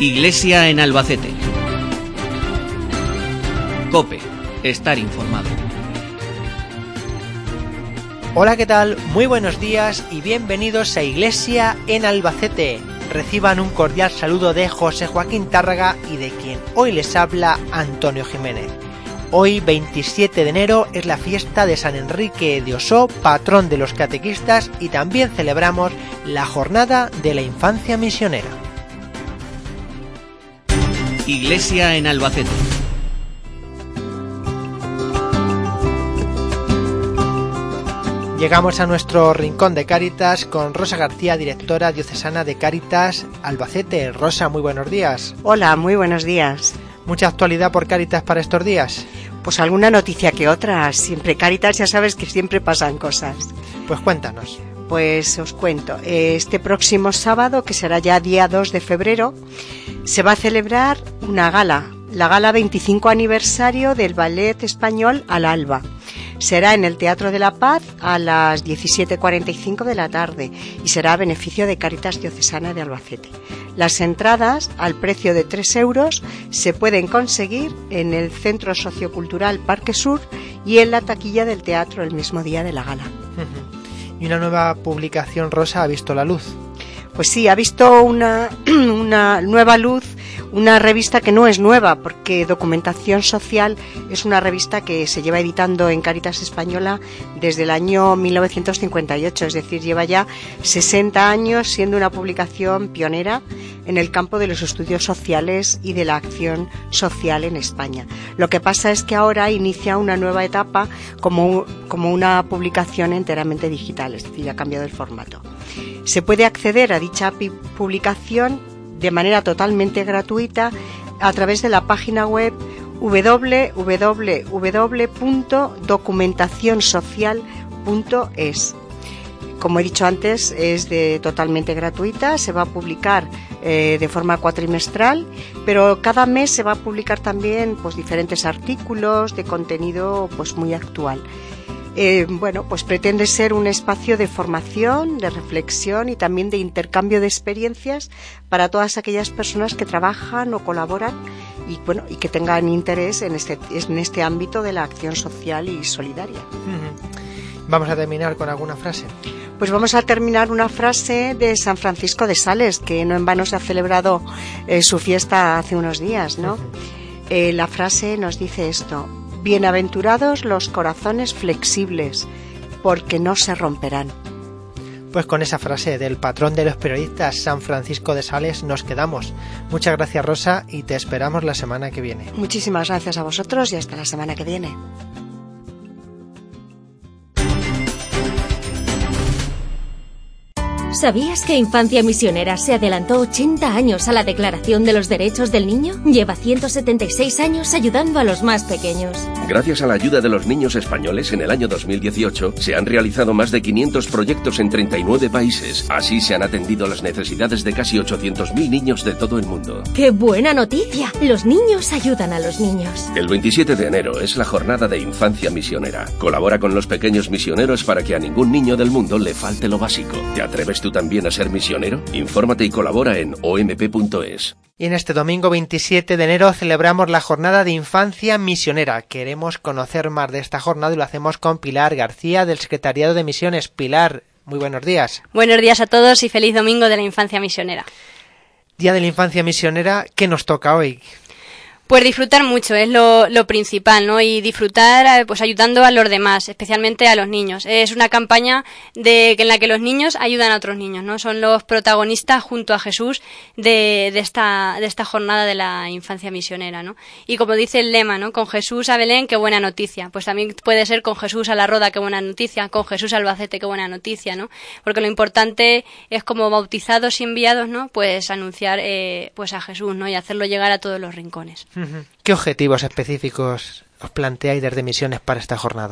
Iglesia en Albacete. COPE. Estar informado. Hola, ¿qué tal? Muy buenos días y bienvenidos a Iglesia en Albacete. Reciban un cordial saludo de José Joaquín Tárraga y de quien hoy les habla Antonio Jiménez. Hoy, 27 de enero, es la fiesta de San Enrique de Osó, patrón de los catequistas, y también celebramos la Jornada de la Infancia Misionera. Iglesia en Albacete. Llegamos a nuestro rincón de Cáritas con Rosa García, directora diocesana de Cáritas Albacete. Rosa, muy buenos días. Hola, muy buenos días. ¿Mucha actualidad por Cáritas para estos días? Pues alguna noticia que otra. Siempre Cáritas, ya sabes que siempre pasan cosas. Pues cuéntanos. Pues os cuento. Este próximo sábado, que será ya día 2 de febrero, se va a celebrar una gala. La gala 25 aniversario del Ballet Español al Alba. Será en el Teatro de la Paz a las 17:45 de la tarde y será a beneficio de Cáritas Diocesana de Albacete. Las entradas, al precio de 3 euros, se pueden conseguir en el Centro Sociocultural Parque Sur y en la taquilla del teatro el mismo día de la gala. ¿Y una nueva publicación, Rosa, ha visto la luz? Pues sí, ha visto una nueva luz, una revista que no es nueva, porque Documentación Social es una revista que se lleva editando en Cáritas Española desde el año 1958, es decir, lleva ya 60 años siendo una publicación pionera en el campo de los estudios sociales y de la acción social en España. Lo que pasa es que ahora inicia una nueva etapa como una publicación enteramente digital, es decir, ha cambiado el formato. Se puede acceder a dicha publicación de manera totalmente gratuita a través de la página web www.documentacionsocial.es. Como he dicho antes, es totalmente gratuita, se va a publicar de forma cuatrimestral, pero cada mes se va a publicar también pues diferentes artículos de contenido pues muy actual. Pues pretende ser un espacio de formación, de reflexión y también de intercambio de experiencias para todas aquellas personas que trabajan o colaboran y que tengan interés en este ámbito de la acción social y solidaria. Vamos a terminar con alguna frase. Pues vamos a terminar una frase de San Francisco de Sales, que no en vano se ha celebrado su fiesta hace unos días, ¿no? La frase nos dice esto: bienaventurados los corazones flexibles, porque no se romperán. Pues con esa frase del patrón de los periodistas, San Francisco de Sales, nos quedamos. Muchas gracias, Rosa, y te esperamos la semana que viene. Muchísimas gracias a vosotros y hasta la semana que viene. ¿Sabías que Infancia Misionera se adelantó 80 años a la Declaración de los Derechos del Niño? Lleva 176 años ayudando a los más pequeños. Gracias a la ayuda de los niños españoles, en el año 2018 se han realizado más de 500 proyectos en 39 países. Así se han atendido las necesidades de casi 800.000 niños de todo el mundo. ¡Qué buena noticia! Los niños ayudan a los niños. El 27 de enero es la Jornada de Infancia Misionera. Colabora con los pequeños misioneros para que a ningún niño del mundo le falte lo básico. ¿Te atreves tú también a ser misionero? Infórmate y colabora en omp.es. Y en este domingo 27 de enero celebramos la Jornada de Infancia Misionera. Queremos conocer más de esta jornada y lo hacemos con Pilar García, del Secretariado de Misiones. Pilar, muy buenos días. Buenos días a todos y feliz domingo de la Infancia Misionera. Día de la Infancia Misionera, ¿qué nos toca hoy? Pues disfrutar mucho es lo principal, ¿no? Y disfrutar pues ayudando a los demás, especialmente a los niños. Es una campaña en la que los niños ayudan a otros niños, ¿no? Son los protagonistas junto a Jesús de esta jornada de la infancia misionera, ¿no? Y como dice el lema, ¿no? Con Jesús a Belén, qué buena noticia. Pues también puede ser con Jesús a la Roda, qué buena noticia, con Jesús a Albacete, qué buena noticia, ¿no? Porque lo importante es, como bautizados y enviados, ¿no? Pues anunciar pues a Jesús, ¿no? Y hacerlo llegar a todos los rincones. ¿Qué objetivos específicos os planteáis desde Misiones para esta jornada?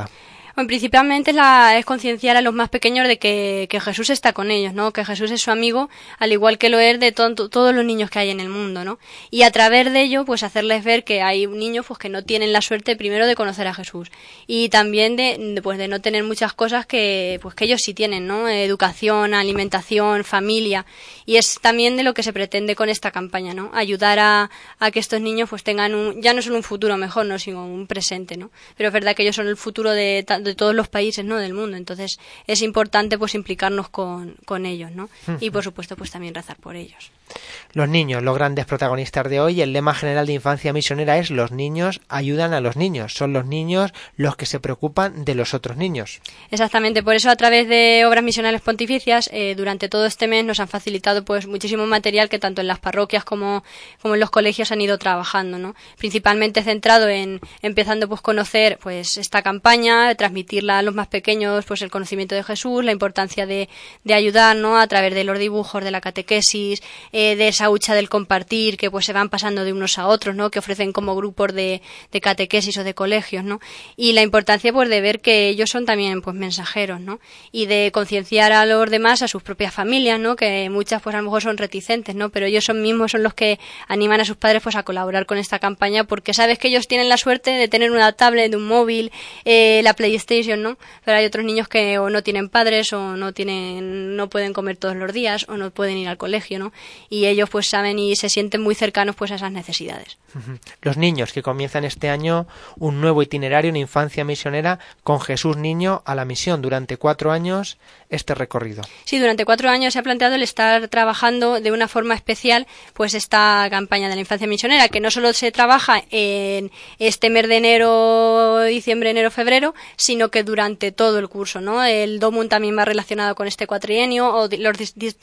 Bueno, principalmente es concienciar a los más pequeños de que Jesús está con ellos, ¿no? Que Jesús es su amigo, al igual que lo es de todos los niños que hay en el mundo, ¿no? Y a través de ello, pues hacerles ver que hay niños pues que no tienen la suerte primero de conocer a Jesús y también de no tener muchas cosas que ellos sí tienen, ¿no? Educación, alimentación, familia, y es también de lo que se pretende con esta campaña, ¿no? Ayudar a que estos niños pues tengan ya no solo un futuro mejor, ¿no? Sino un presente, ¿no? Pero es verdad que ellos son el futuro de todos los países, ¿no? Del mundo, entonces es importante pues implicarnos con ellos, ¿no? Y por supuesto pues también rezar por ellos. Los niños, los grandes protagonistas de hoy. El lema general de Infancia Misionera es: los niños ayudan a los niños. Son los niños los que se preocupan de los otros niños. Exactamente, por eso a través de Obras Misionales Pontificias durante todo este mes nos han facilitado pues muchísimo material que tanto en las parroquias como en los colegios han ido trabajando, ¿no? Principalmente centrado en empezando pues conocer pues esta campaña, transmitirla a los más pequeños pues el conocimiento de Jesús, la importancia de ayudar, ¿no? A través de los dibujos, de la catequesis, de esa hucha del compartir que pues se van pasando de unos a otros, ¿no? Que ofrecen como grupos de catequesis o de colegios, ¿no? Y la importancia pues de ver que ellos son también pues mensajeros, ¿no? Y de concienciar a los demás, a sus propias familias, ¿no? Que muchas pues a lo mejor son reticentes, ¿no? Pero ellos mismos son los que animan a sus padres pues a colaborar con esta campaña, porque sabes que ellos tienen la suerte de tener una tablet, un móvil, la PlayStation, ¿no? Pero hay otros niños que o no tienen padres o no pueden comer todos los días o no pueden ir al colegio, ¿no? Y ellos pues saben y se sienten muy cercanos pues a esas necesidades. Los niños que comienzan este año un nuevo itinerario en Infancia Misionera con Jesús Niño a la Misión. Durante 4 años este recorrido. Sí, durante 4 años se ha planteado el estar trabajando de una forma especial pues esta campaña de la Infancia Misionera, que no solo se trabaja en este mes de enero, diciembre, enero, febrero, sino que durante todo el curso, ¿no? El DOMUN también va relacionado con este cuatrienio, o los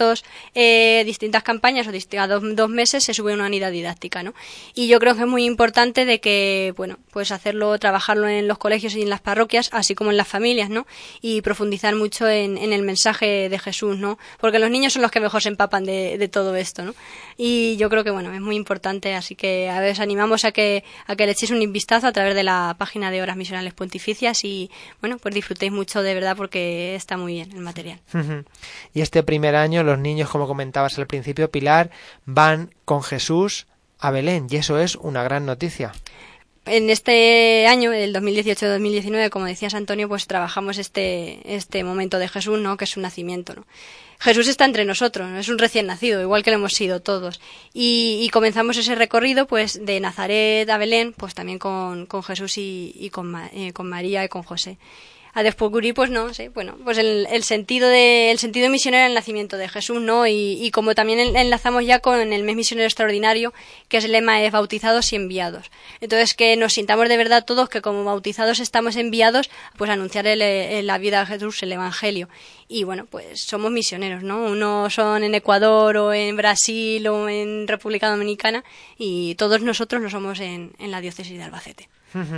distintas campañas, o cada 2 meses se sube una unidad didáctica, ¿no? Y yo creo que es muy importante de que, bueno, pues trabajarlo en los colegios y en las parroquias, así como en las familias, ¿no? Y profundizar mucho en el mensaje de Jesús, ¿no? Porque los niños son los que mejor se empapan de todo esto, ¿no? Y yo creo que, bueno, es muy importante, así que a ver, os animamos a que le echéis un vistazo a través de la página de Obras Misionales Pontificias y, bueno, pues disfrutéis mucho de verdad porque está muy bien el material. Y este primer año los niños, como comentabas al principio, Pilar, van con Jesús a Belén, y eso es una gran noticia. En este año, el 2018-2019, como decías Antonio, pues trabajamos este momento de Jesús, ¿no? Que es su nacimiento, ¿no? Jesús está entre nosotros, ¿no? Es un recién nacido, igual que lo hemos sido todos. Y comenzamos ese recorrido, pues, de Nazaret a Belén, pues también con Jesús y con María y con José. A descubrir, pues no sé, bueno, pues el sentido misionero del nacimiento de Jesús, ¿no? Y como también enlazamos ya con el mes misionero extraordinario, que es el lema de bautizados y enviados. Entonces, que nos sintamos de verdad todos que como bautizados estamos enviados, pues a anunciar la vida de Jesús, el evangelio. Y bueno, pues somos misioneros, ¿no? Unos son en Ecuador o en Brasil o en República Dominicana y todos nosotros lo somos en la diócesis de Albacete.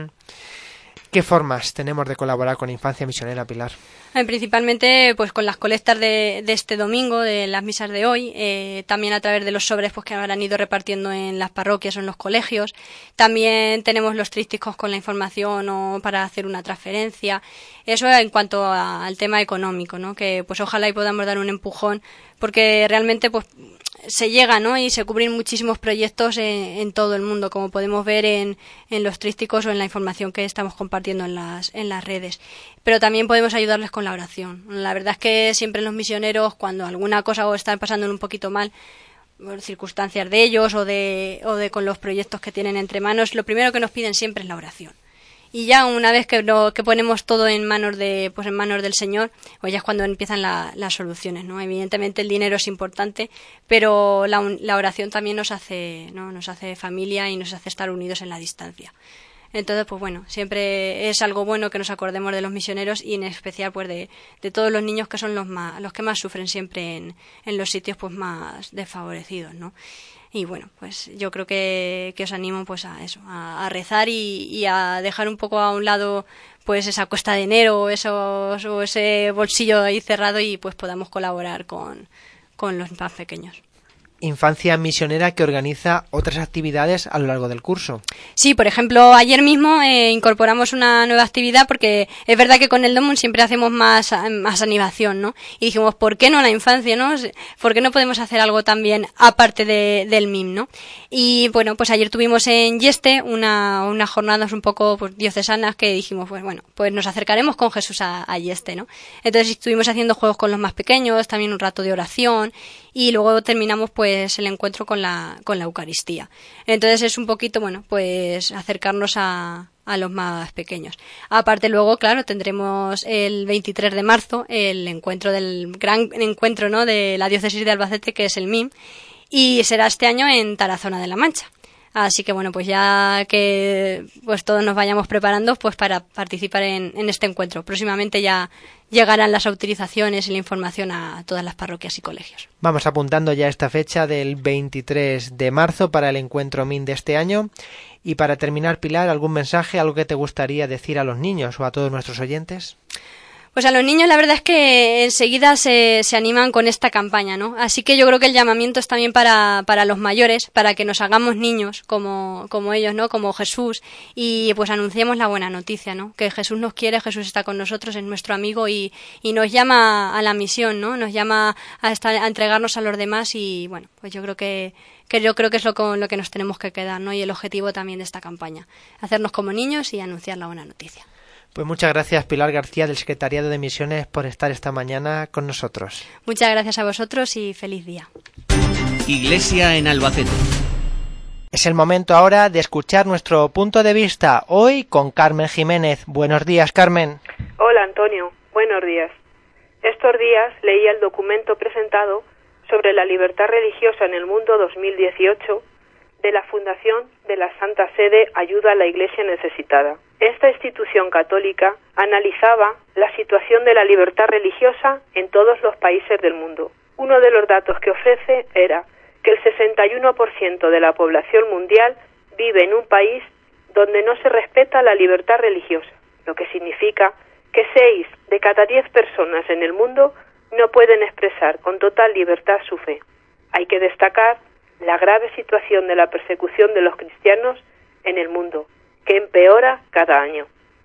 ¿Qué formas tenemos de colaborar con Infancia Misionera, Pilar? Principalmente pues con las colectas de este domingo, de las misas de hoy, también a través de los sobres pues que habrán ido repartiendo en las parroquias o en los colegios. También tenemos los trípticos con la información o para hacer una transferencia. Eso en cuanto al tema económico, ¿no? Que pues ojalá y podamos dar un empujón, porque realmente pues se llega, ¿no? Y se cubren muchísimos proyectos en todo el mundo, como podemos ver en los trípticos o en la información que estamos compartiendo en las redes. Pero también podemos ayudarles con la oración. La verdad es que siempre los misioneros, cuando alguna cosa o están pasando un poquito mal, por circunstancias de ellos o de con los proyectos que tienen entre manos, lo primero que nos piden siempre es la oración. Y ya una vez que ponemos todo en manos del Señor, pues ya es cuando empiezan las soluciones, ¿no? Evidentemente el dinero es importante, pero la oración también nos hace, ¿no? Nos hace familia y nos hace estar unidos en la distancia. Entonces, pues bueno, siempre es algo bueno que nos acordemos de los misioneros y en especial pues de todos los niños que son los que más sufren siempre en los sitios pues más desfavorecidos, ¿no? Y bueno, pues yo creo que os animo pues a eso, a rezar y a dejar un poco a un lado pues esa cuesta de enero o ese bolsillo ahí cerrado y pues podamos colaborar con los más pequeños. Infancia Misionera, que organiza otras actividades a lo largo del curso. Sí, por ejemplo, ayer mismo incorporamos una nueva actividad, porque es verdad que con el Domum siempre hacemos más animación, ¿no? Y dijimos, ¿por qué no la infancia, no? ¿Por qué no podemos hacer algo también aparte del MIM, no? Y bueno, pues ayer tuvimos en Yeste unas jornadas un poco pues, diocesanas, que dijimos, pues bueno, pues nos acercaremos con Jesús a Yeste, ¿no? Entonces estuvimos haciendo juegos con los más pequeños, también un rato de oración, y luego terminamos pues el encuentro con la Eucaristía. Entonces es un poquito, bueno, pues acercarnos a los más pequeños. Aparte luego, claro, tendremos el 23 de marzo el encuentro del gran encuentro, ¿no?, de la diócesis de Albacete, que es el MIM, y será este año en Tarazona de la Mancha. Así que bueno, pues ya que pues todos nos vayamos preparando pues para participar en este encuentro. Próximamente ya llegarán las autorizaciones y la información a todas las parroquias y colegios. Vamos apuntando ya esta fecha del 23 de marzo para el encuentro MIN de este año. Y para terminar, Pilar, ¿algún mensaje, algo que te gustaría decir a los niños o a todos nuestros oyentes? Pues a los niños la verdad es que enseguida se animan con esta campaña, ¿no? Así que yo creo que el llamamiento es también para los mayores, para que nos hagamos niños como ellos, ¿no? Como Jesús, y pues anunciemos la buena noticia, ¿no? Que Jesús nos quiere, Jesús está con nosotros, es nuestro amigo y nos llama a la misión, ¿no? Nos llama a entregarnos a los demás y bueno, pues yo creo que es con lo que nos tenemos que quedar, ¿no? Y el objetivo también de esta campaña, hacernos como niños y anunciar la buena noticia. Pues muchas gracias, Pilar García, del Secretariado de Misiones, por estar esta mañana con nosotros. Muchas gracias a vosotros y feliz día. Iglesia en Albacete. Es el momento ahora de escuchar nuestro punto de vista, hoy con Carmen Jiménez. Buenos días, Carmen. Hola, Antonio. Buenos días. Estos días leía el documento presentado sobre la libertad religiosa en el mundo 2018 de la Fundación de la Santa Sede Ayuda a la Iglesia Necesitada. Esta institución católica analizaba la situación de la libertad religiosa en todos los países del mundo. Uno de los datos que ofrece era que el 61% de la población mundial vive en un país donde no se respeta la libertad religiosa, lo que significa que 6 de cada 10 personas en el mundo no pueden expresar con total libertad su fe. Hay que destacar la grave situación de la persecución de los cristianos en el mundo, que empeora cada año.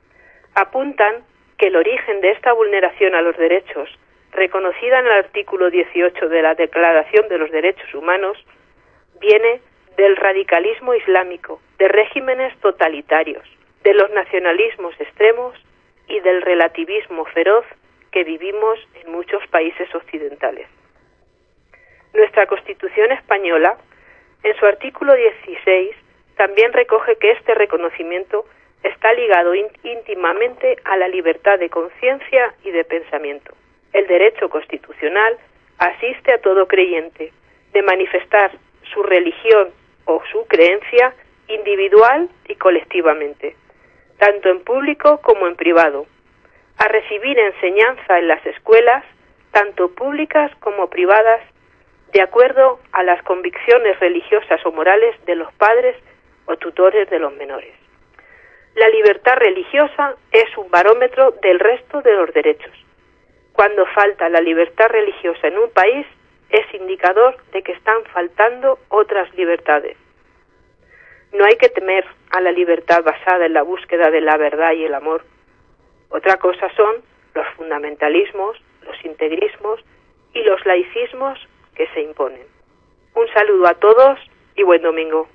Apuntan que el origen de esta vulneración a los derechos, reconocida en el artículo 18 de la Declaración de los Derechos Humanos, viene del radicalismo islámico, de regímenes totalitarios, de los nacionalismos extremos y del relativismo feroz que vivimos en muchos países occidentales. Nuestra Constitución española, en su artículo 16, también recoge que este reconocimiento está ligado íntimamente a la libertad de conciencia y de pensamiento. El derecho constitucional asiste a todo creyente de manifestar su religión o su creencia individual y colectivamente, tanto en público como en privado, a recibir enseñanza en las escuelas, tanto públicas como privadas, de acuerdo a las convicciones religiosas o morales de los padres o tutores de los menores. La libertad religiosa es un barómetro del resto de los derechos. Cuando falta la libertad religiosa en un país, es indicador de que están faltando otras libertades. No hay que temer a la libertad basada en la búsqueda de la verdad y el amor. Otra cosa son los fundamentalismos, los integrismos y los laicismos que se imponen. Un saludo a todos y buen domingo.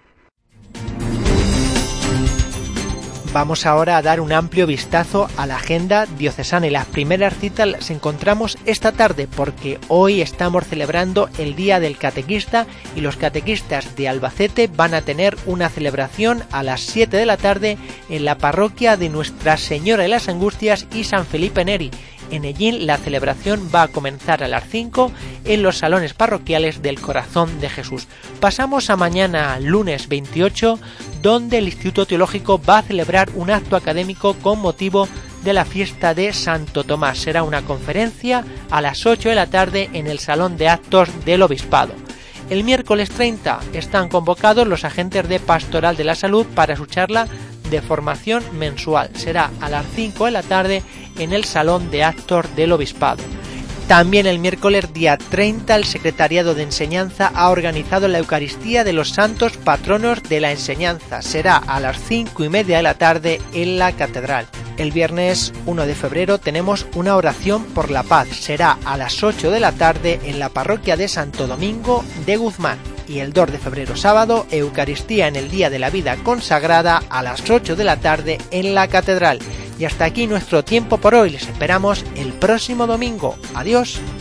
Vamos ahora a dar un amplio vistazo a la agenda diocesana y las primeras citas las encontramos esta tarde porque hoy estamos celebrando el Día del Catequista y los catequistas de Albacete van a tener una celebración a las 7 de la tarde en la parroquia de Nuestra Señora de las Angustias y San Felipe Neri. En Ellín la celebración va a comenzar a las 5 en los salones parroquiales del Corazón de Jesús. Pasamos a mañana, lunes 28, donde el Instituto Teológico va a celebrar un acto académico con motivo de la fiesta de Santo Tomás. Será una conferencia a las 8 de la tarde en el Salón de Actos del Obispado. El miércoles 30 están convocados los agentes de Pastoral de la Salud para su charla de formación mensual. Será a las 5 de la tarde en el Salón de Actos del Obispado. También el miércoles día 30 el Secretariado de Enseñanza ha organizado la Eucaristía de los Santos Patronos de la Enseñanza. Será a las 5:30 de la tarde en la Catedral. El viernes 1 de febrero tenemos una oración por la paz. Será a las 8 de la tarde en la parroquia de Santo Domingo de Guzmán. Y el 2 de febrero sábado, Eucaristía en el Día de la Vida Consagrada a las 8 de la tarde en la Catedral. Y hasta aquí nuestro tiempo por hoy. Les esperamos el próximo domingo. Adiós.